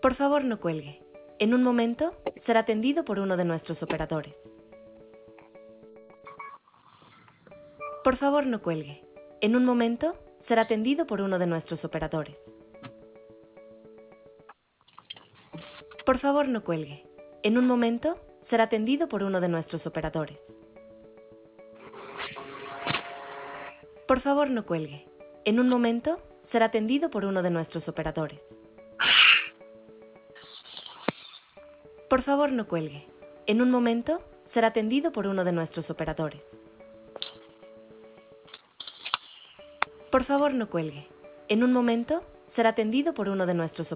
Por favor, no cuelgue. En un momento, será atendido por uno de nuestros operadores. Por favor, no cuelgue. En un momento, será atendido por uno de nuestros operadores. Por favor, no cuelgue. En un momento, será atendido por uno de nuestros operadores. Por favor, no cuelgue. En un momento, será atendido por uno de nuestros operadores. Por favor, no cuelgue. En un momento, será atendido por uno de nuestros operadores. Por favor, no cuelgue. En un momento, será atendido por uno de nuestros operadores.